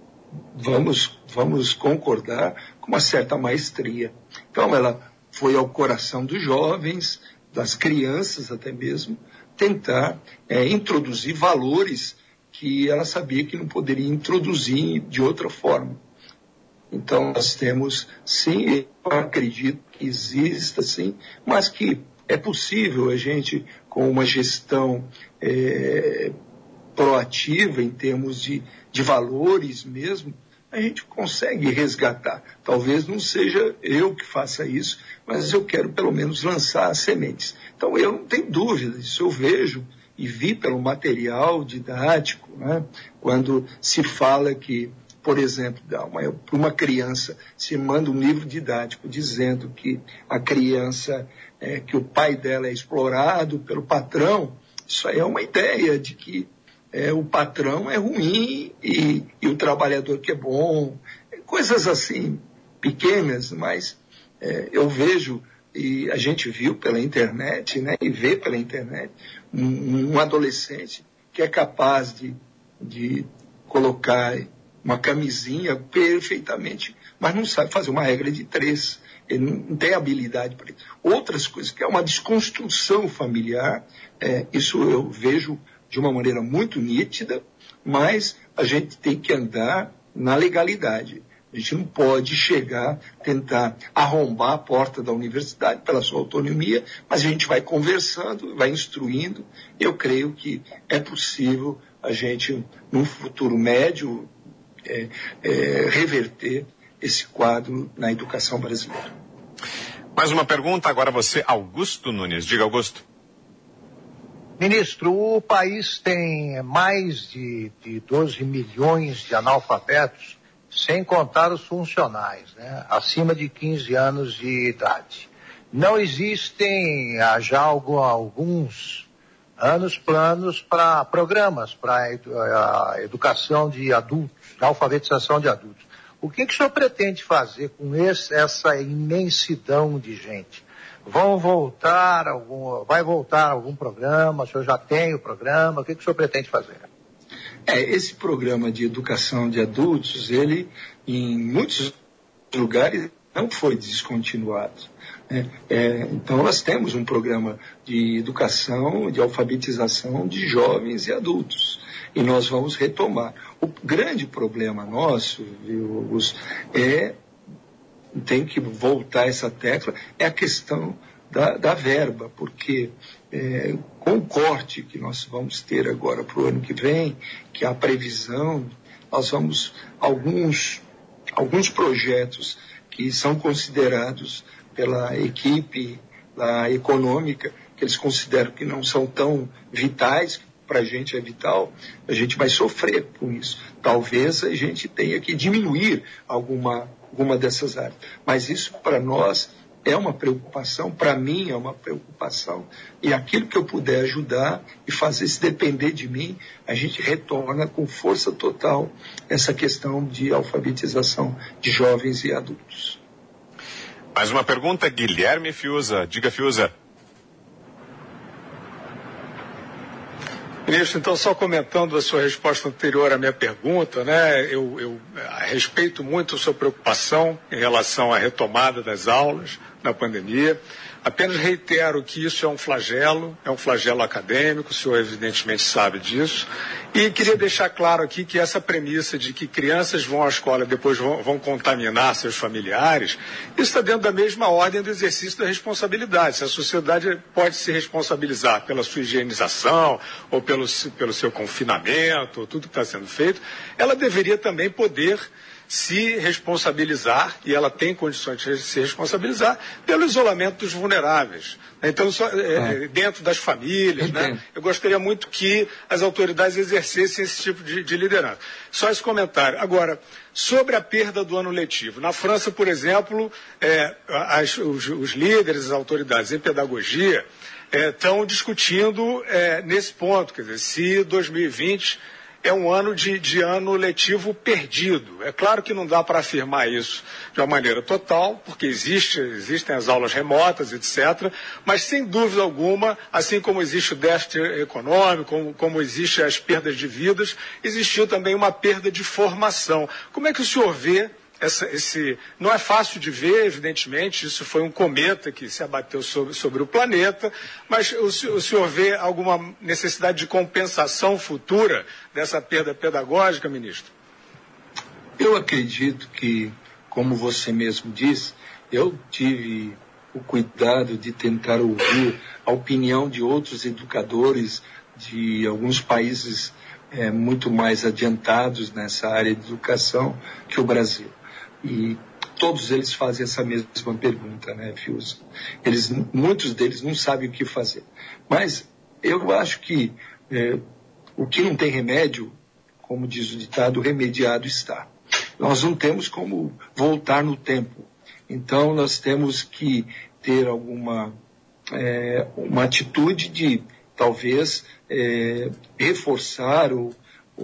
vamos concordar, com uma certa maestria. Então, ela foi ao coração dos jovens, das crianças até mesmo, tentar introduzir valores que ela sabia que não poderia introduzir de outra forma. Então, nós temos, sim, eu acredito que exista, sim, mas que é possível a gente, com uma gestão proativa em termos de valores mesmo, a gente consegue resgatar. Talvez não seja eu que faça isso, mas eu quero pelo menos lançar as sementes. Então eu não tenho dúvida, isso eu vejo e vi pelo material didático, né? Quando se fala que, por exemplo, para uma criança se manda um livro didático dizendo que a criança, que o pai dela é explorado pelo patrão, isso aí é uma ideia de que o patrão é ruim e o trabalhador que é bom, coisas assim pequenas, mas eu vejo, e a gente viu pela internet, né, e vê pela internet, um adolescente que é capaz de de colocar uma camisinha perfeitamente, mas não sabe fazer uma regra de 3. Ele não tem habilidade para isso. Outras coisas, que é uma desconstrução familiar, isso eu vejo de uma maneira muito nítida, mas a gente tem que andar na legalidade. A gente não pode chegar, tentar arrombar a porta da universidade pela sua autonomia, mas a gente vai conversando, vai instruindo. Eu creio que é possível a gente, num futuro médio, reverter esse quadro na educação brasileira. Mais uma pergunta, agora você, Augusto Nunes. Diga, Augusto. Ministro, o país tem mais de 12 milhões de analfabetos, sem contar os funcionais, né? Acima de 15 anos de idade. Não existem já alguns anos planos para programas para a educação de adultos, a alfabetização de adultos. O que o senhor pretende fazer com essa imensidão de gente? Vai voltar algum programa? O senhor já tem o programa? O que o senhor pretende fazer? Esse programa de educação de adultos, ele, em muitos lugares, não foi descontinuado. Então, nós temos um programa de educação, de alfabetização de jovens e adultos. E nós vamos retomar. O grande problema nosso, viu, Augusto, tem que voltar essa tecla, é a questão da verba, porque com o corte que nós vamos ter agora para o ano que vem, que a previsão, nós vamos, alguns projetos que são considerados pela equipe econômica, que eles consideram que não são tão vitais, para a gente é vital, a gente vai sofrer com isso. Talvez a gente tenha que diminuir alguma dessas áreas. Mas isso, para nós, é uma preocupação, para mim é uma preocupação. E aquilo que eu puder ajudar e fazer, se depender de mim, a gente retorna com força total essa questão de alfabetização de jovens e adultos. Mais uma pergunta, Guilherme Fiuza. Diga, Fiuza. Ministro, então, só comentando a sua resposta anterior à minha pergunta, né? Eu respeito muito a sua preocupação em relação à retomada das aulas na pandemia. Apenas reitero que isso é um flagelo acadêmico, o senhor evidentemente sabe disso. E queria deixar claro aqui que essa premissa de que crianças vão à escola e depois vão contaminar seus familiares, isso está dentro da mesma ordem do exercício da responsabilidade. Se a sociedade pode se responsabilizar pela sua higienização, ou pelo seu confinamento, ou tudo que está sendo feito, ela deveria também poder se responsabilizar, e ela tem condições de se responsabilizar, pelo isolamento dos vulneráveis. Então, dentro das famílias, né? Eu gostaria muito que as autoridades exercessem esse tipo de liderança. Só esse comentário. Agora, sobre a perda do ano letivo. Na França, por exemplo, os líderes, as autoridades em pedagogia estão discutindo nesse ponto, quer dizer, se 2020 é um ano de ano letivo perdido. É claro que não dá para afirmar isso de uma maneira total, porque existem as aulas remotas, etc. Mas, sem dúvida alguma, assim como existe o déficit econômico, como existem as perdas de vidas, existiu também uma perda de formação. Como é que o senhor vê não é fácil de ver, evidentemente, isso foi um cometa que se abateu sobre o planeta, mas o senhor vê alguma necessidade de compensação futura dessa perda pedagógica, ministro? Eu acredito que, como você mesmo disse, eu tive o cuidado de tentar ouvir a opinião de outros educadores de alguns países muito mais adiantados nessa área de educação que o Brasil. E todos eles fazem essa mesma pergunta, né, Fiuza? Muitos deles não sabem o que fazer. Mas eu acho que o que não tem remédio, como diz o ditado, remediado está. Nós não temos como voltar no tempo. Então nós temos que ter uma atitude de, talvez, reforçar o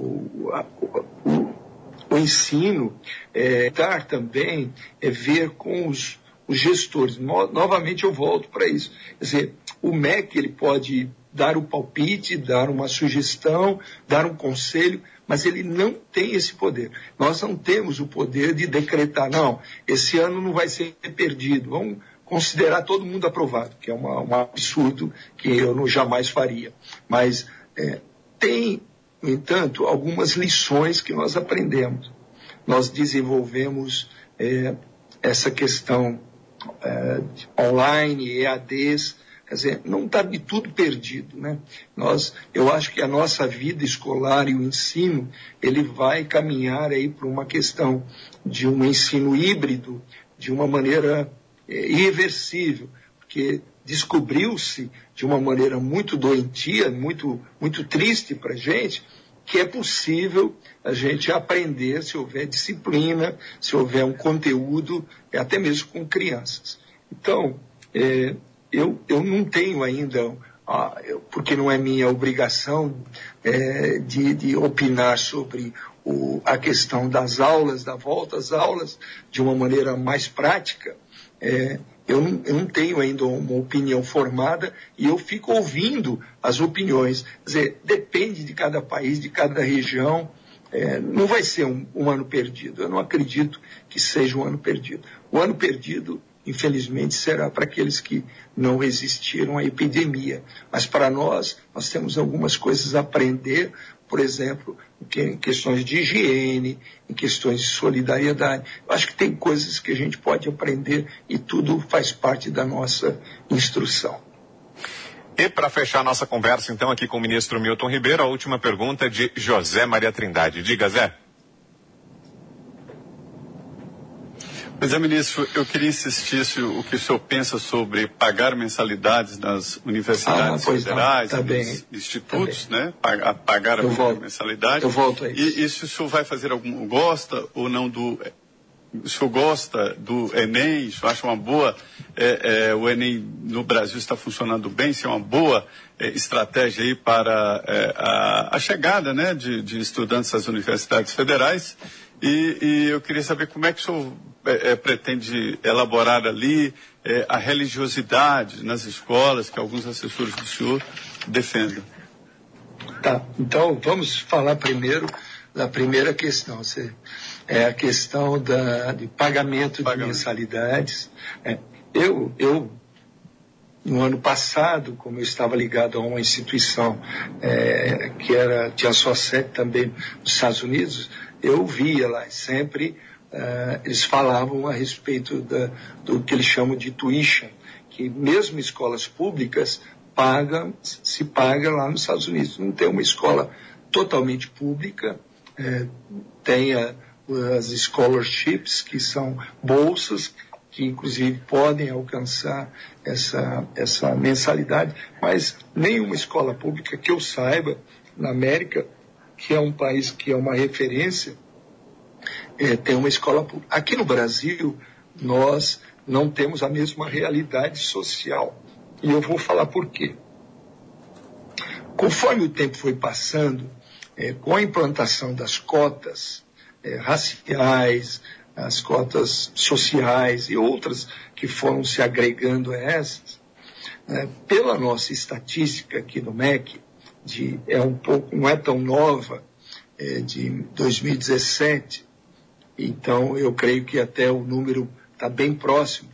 ensino, tentar também ver com os gestores. Novamente eu volto para isso. Quer dizer, o MEC ele pode dar o palpite, dar uma sugestão, dar um conselho, mas ele não tem esse poder. Nós não temos o poder de decretar, não, esse ano não vai ser perdido, vamos considerar todo mundo aprovado, que é um absurdo que eu jamais faria. Mas tem, no entanto, algumas lições que nós aprendemos. Nós desenvolvemos essa questão online, EADs, quer dizer, não está de tudo perdido, né? Eu acho que a nossa vida escolar e o ensino, ele vai caminhar aí para uma questão de um ensino híbrido, de uma maneira irreversível, porque descobriu-se de uma maneira muito doentia, muito triste para a gente, que é possível a gente aprender se houver disciplina, se houver um conteúdo, até mesmo com crianças. Então, eu não tenho ainda, porque não é minha obrigação de opinar sobre a questão das aulas, da volta às aulas, de uma maneira mais prática. Eu não tenho ainda uma opinião formada e eu fico ouvindo as opiniões. Quer dizer, depende de cada país, de cada região. Não vai ser um ano perdido. Eu não acredito que seja um ano perdido. O ano perdido, infelizmente, será para aqueles que não resistiram à epidemia. Mas para nós temos algumas coisas a aprender, por exemplo, em questões de higiene, em questões de solidariedade. Eu acho que tem coisas que a gente pode aprender e tudo faz parte da nossa instrução. E para fechar nossa conversa, então, aqui com o ministro Milton Ribeiro, a última pergunta de José Maria Trindade. Diga, Zé. Pois é, ministro, eu queria insistir o que o senhor pensa sobre pagar mensalidades nas universidades federais, nos institutos, né? Pagar a mensalidade. Eu volto a isso. E se o senhor vai fazer gosta ou não o senhor gosta do Enem, o senhor acha uma boa, o Enem no Brasil está funcionando bem, se é uma boa estratégia aí para a chegada, né, de estudantes às universidades federais, e eu queria saber como é que o senhor pretende elaborar ali a religiosidade nas escolas que alguns assessores do senhor defendem. Tá, então vamos falar primeiro da primeira questão, a questão de pagamento de mensalidades. Eu no ano passado, como eu estava ligado a uma instituição que tinha sua sede também nos Estados Unidos, eu via lá sempre eles falavam a respeito do que eles chamam de tuition, que mesmo escolas públicas se paga lá nos Estados Unidos. Não tem uma escola totalmente pública, tem as scholarships, que são bolsas, que inclusive podem alcançar essa mensalidade, mas nenhuma escola pública que eu saiba, na América, que é um país que é uma referência, tem uma escola pública. Aqui no Brasil, nós não temos a mesma realidade social. E eu vou falar por quê. Conforme o tempo foi passando, com a implantação das cotas raciais, as cotas sociais e outras que foram se agregando a essas, pela nossa estatística aqui no MEC, não é tão nova, de 2017, então eu creio que até o número está bem próximo.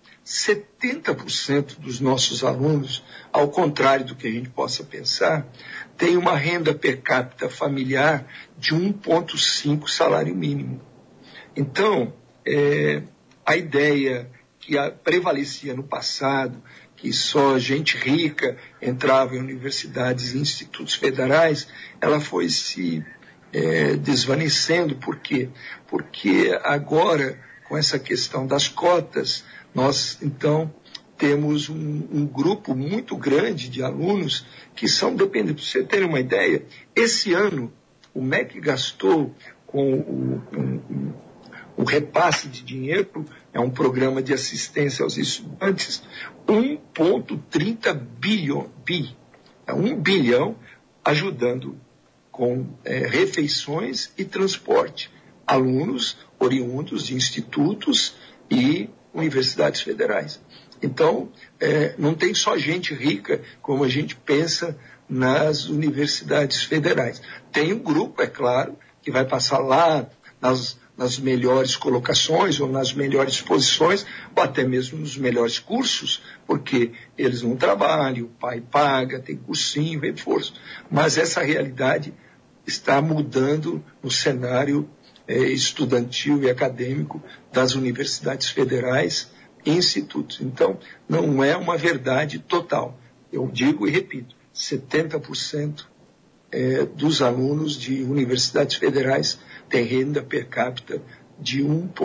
70% dos nossos alunos, ao contrário do que a gente possa pensar, tem uma renda per capita familiar de 1,5 salário mínimo. Então, a ideia que prevalecia no passado, que só gente rica entrava em universidades e institutos federais, ela foi se desvanecendo. Por quê? Porque agora, com essa questão das cotas, nós, então, temos um grupo muito grande de alunos que são dependentes. Para você ter uma ideia, esse ano, o MEC gastou com o repasse de dinheiro, é um programa de assistência aos estudantes, 1,30 bilhão, 1 bilhão, ajudando com refeições e transporte, alunos oriundos de institutos e universidades federais. Então, não tem só gente rica, como a gente pensa nas universidades federais. Tem um grupo, é claro, que vai passar lá nas melhores colocações ou nas melhores posições, ou até mesmo nos melhores cursos, porque eles não trabalham, o pai paga, tem cursinho, reforço. Mas essa realidade está mudando no cenário estudantil e acadêmico das universidades federais e institutos. Então, não é uma verdade total. Eu digo e repito, 70% dos alunos de universidades federais têm renda per capita de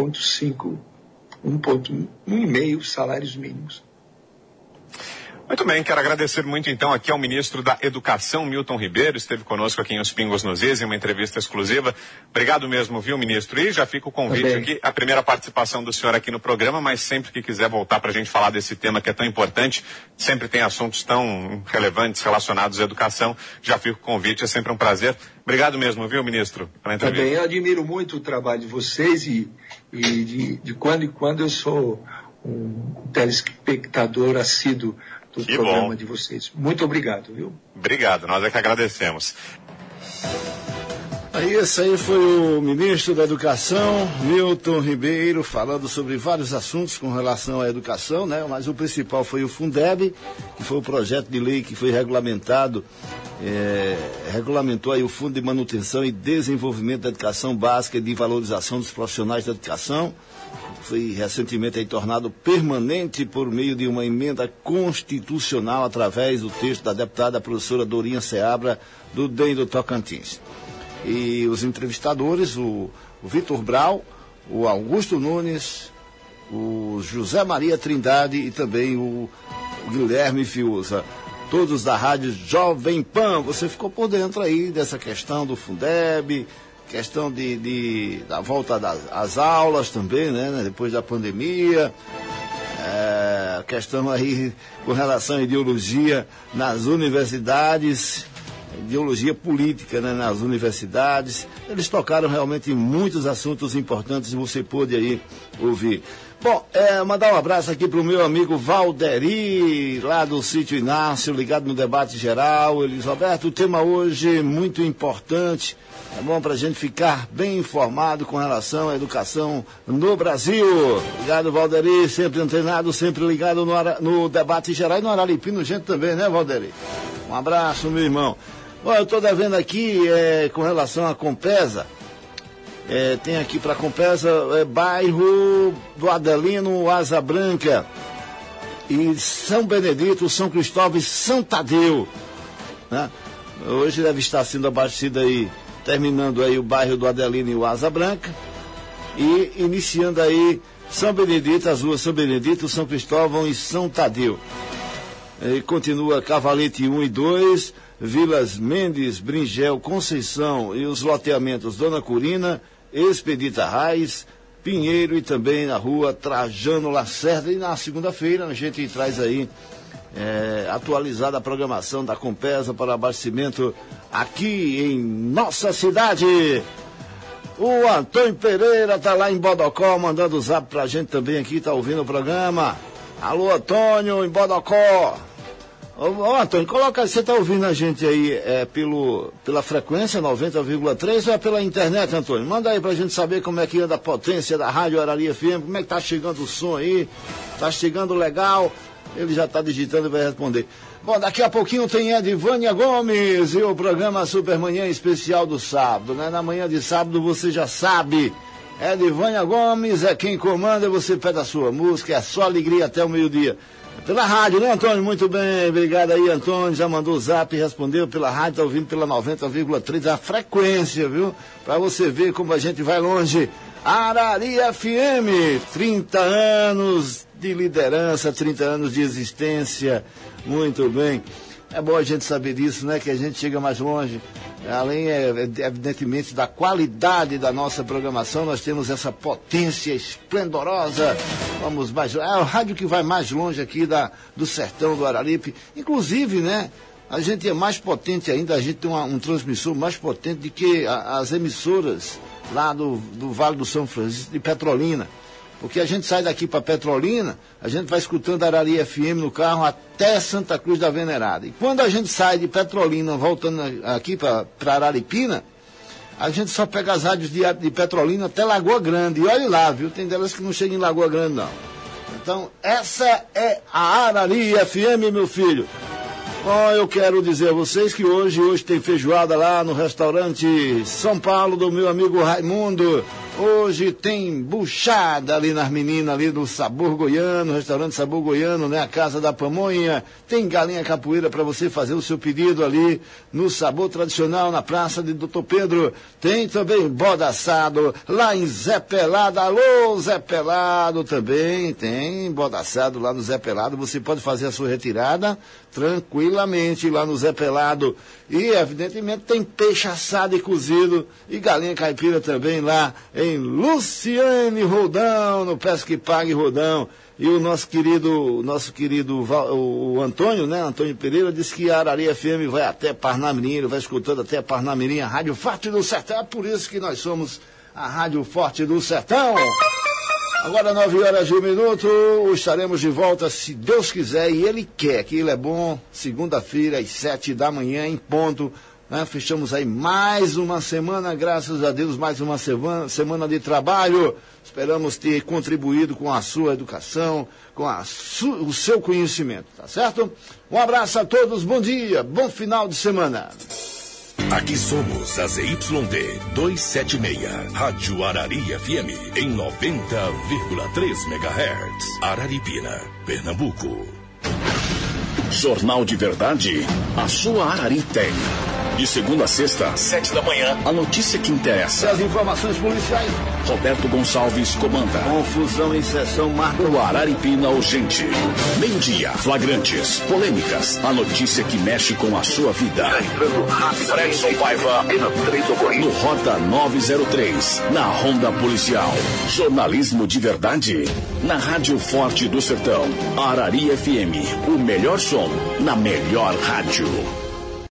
1,5 salários mínimos. Muito bem, quero agradecer muito então aqui ao ministro da Educação, Milton Ribeiro, esteve conosco aqui em Os Pingos nos Is, em uma entrevista exclusiva. Obrigado mesmo, viu, ministro? E já fica o convite aqui, a primeira participação do senhor aqui no programa, mas sempre que quiser voltar para a gente falar desse tema que é tão importante, sempre tem assuntos tão relevantes relacionados à educação, já fica o convite, é sempre um prazer. Obrigado mesmo, viu, ministro, pela entrevista. Também eu admiro muito o trabalho de vocês e de quando em quando eu sou um telespectador assíduo do programa de vocês. Muito obrigado, viu? Obrigado, nós é que agradecemos. Esse aí foi o ministro da Educação, Milton Ribeiro, falando sobre vários assuntos com relação à educação, né? Mas o principal foi o Fundeb, que foi o projeto de lei que foi regulamentado, regulamentou aí o Fundo de Manutenção e Desenvolvimento da Educação Básica e de Valorização dos Profissionais da Educação. Foi recentemente aí tornado permanente por meio de uma emenda constitucional através do texto da deputada professora Dorinha Seabra, do DEM do Tocantins. E os entrevistadores, o Vitor Brau, o Augusto Nunes, o José Maria Trindade e também o Guilherme Fiuza, todos da Rádio Jovem Pan. Você ficou por dentro aí dessa questão do Fundeb, questão da volta às aulas também, né, depois da pandemia, questão aí com relação à ideologia nas universidades, ideologia política, né, nas universidades. Eles tocaram realmente em muitos assuntos importantes e você pôde aí ouvir. Bom, mandar um abraço aqui para o meu amigo Valderi, lá do Sítio Inácio, ligado no debate geral. Elis Roberto, o tema hoje muito importante. É bom para a gente ficar bem informado com relação à educação no Brasil. Obrigado, Valderi, sempre antenado, sempre ligado no debate geral e no Araripino, gente também, né, Valderi? Um abraço, meu irmão. Bom, eu estou devendo aqui, com relação à Compesa, tem aqui para a Compesa, bairro do Adelino, Asa Branca, e São Benedito, São Cristóvão e São Tadeu, né? Hoje deve estar sendo abastecido aí, terminando aí o bairro do Adelino e o Asa Branca, e iniciando aí São Benedito, as ruas São Benedito, São Cristóvão e São Tadeu. E continua Cavalete 1 e 2, Vilas Mendes, Bringel, Conceição e os loteamentos Dona Curina, Expedita Raiz, Pinheiro e também na rua Trajano Lacerda. E na segunda-feira a gente traz aí atualizada a programação da Compesa para abastecimento aqui em nossa cidade. O Antônio Pereira está lá em Bodocó, mandando o zap pra gente também aqui, tá ouvindo o programa. Alô, Antônio, em Bodocó. Ô, Antônio, coloca, você tá ouvindo a gente aí pela frequência 90,3 ou é pela internet, Antônio? Manda aí pra gente saber como é que anda a potência da Rádio Arari FM, como é que tá chegando o som aí, tá chegando legal. Ele já tá digitando e vai responder. Bom, daqui a pouquinho tem Edivânia Gomes e o programa Supermanhã Especial do sábado, né? Na manhã de sábado você já sabe, Edivânia Gomes é quem comanda, você pede a sua música, é só alegria até o meio-dia. Pela rádio, né, Antônio? Muito bem, obrigado aí, Antônio, já mandou o zap e respondeu pela rádio, tá ouvindo pela 90,3, a frequência, viu? Pra você ver como a gente vai longe. Arari FM, 30 anos de liderança, 30 anos de existência, muito bem. É bom a gente saber disso, né, que a gente chega mais longe. Além, evidentemente, da qualidade da nossa programação, nós temos essa potência esplendorosa. Vamos mais longe. É o rádio que vai mais longe aqui do sertão do Araripe. Inclusive, né, a gente é mais potente ainda, a gente tem um transmissor mais potente do que as emissoras lá do Vale do São Francisco de Petrolina. Porque a gente sai daqui para Petrolina, a gente vai escutando Arari FM no carro até Santa Cruz da Venerada. E quando a gente sai de Petrolina, voltando aqui para Araripina, a gente só pega as rádios de Petrolina até Lagoa Grande. E olha lá, viu? Tem delas que não chegam em Lagoa Grande, não. Então, essa é a Arari FM, meu filho. Bom, eu quero dizer a vocês que hoje tem feijoada lá no restaurante São Paulo do meu amigo Raimundo. Hoje tem buchada ali nas meninas, ali do Sabor Goiano, restaurante Sabor Goiano, né? A Casa da Pamonha. Tem galinha capoeira para você fazer o seu pedido ali no Sabor Tradicional, na Praça de Doutor Pedro. Tem também bode assado lá em Zé Pelado. Alô, Zé Pelado também. Tem bode assado lá no Zé Pelado. Você pode fazer a sua retirada tranquilamente lá no Zé Pelado. E, evidentemente, tem peixe assado e cozido e galinha caipira também lá em Luciane Rodão, no Pesca e Pague Rodão. E o nosso querido o Antônio, né? Antônio Pereira, disse que a Arari FM vai até Parnamirim, ele vai escutando até Parnamirim, a Rádio Forte do Sertão. É por isso que nós somos a Rádio Forte do Sertão. Agora 9h01, estaremos de volta, se Deus quiser, e Ele quer, que Ele é bom, segunda-feira, às 7h em ponto, né? Fechamos aí mais uma semana, graças a Deus, mais uma semana de trabalho. Esperamos ter contribuído com a sua educação, com o seu conhecimento, tá certo? Um abraço a todos, bom dia, bom final de semana. Aqui somos a ZYD 276, Rádio Arari FM, em 90,3 MHz, Araripina, Pernambuco. Jornal de Verdade, a sua Arari tem. De segunda a sexta, 7h, a notícia que interessa. E as informações policiais. Roberto Gonçalves comanda. Confusão em sessão marca. O Araripina Urgente. Meio-dia, flagrantes, polêmicas, a notícia que mexe com a sua vida. Fredson Paiva, no Rota 903, na Ronda Policial. Jornalismo de verdade, na Rádio Forte do Sertão. Arari FM, o melhor som, na melhor rádio.